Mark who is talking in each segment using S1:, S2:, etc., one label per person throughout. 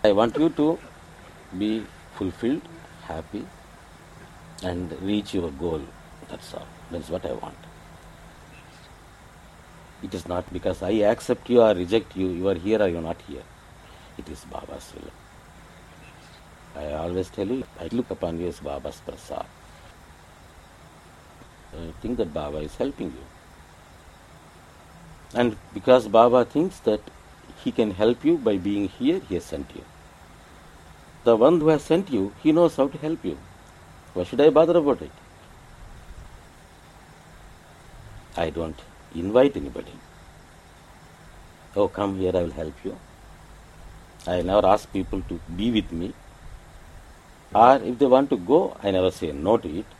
S1: I want you to be fulfilled, happy, and reach your goal. That's all. That's what I want. It is not because I accept you or reject you, you are here or you are not here. It is Baba's will. I always tell you, I look upon you as Baba's prasad. I think that Baba is helping you. And because Baba thinks that he can help you by being here, he has sent you. The one who has sent you, he knows how to help you. Why should I bother about it? I don't invite anybody. Oh, come here, I will help you. I never ask people to be with me. Or if they want to go, I never say no to it.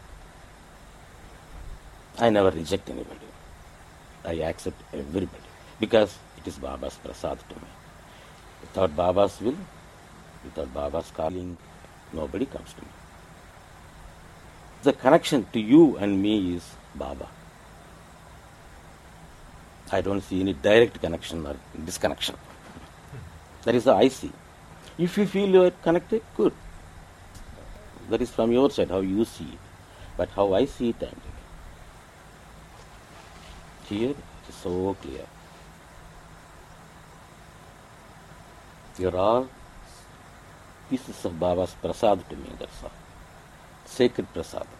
S1: I never reject anybody. I accept everybody because it is Baba's prasad to me. Without Baba's will, without Baba's calling, nobody comes to me. The connection to you and me is Baba. I don't see any direct connection or disconnection. That is how I see. If you feel you are connected, good. That is from your side, how you see it. But how I see it, I am telling. Here, it is so clear. You are all pieces of Baba's prasad to me, that's all. Sacred prasad.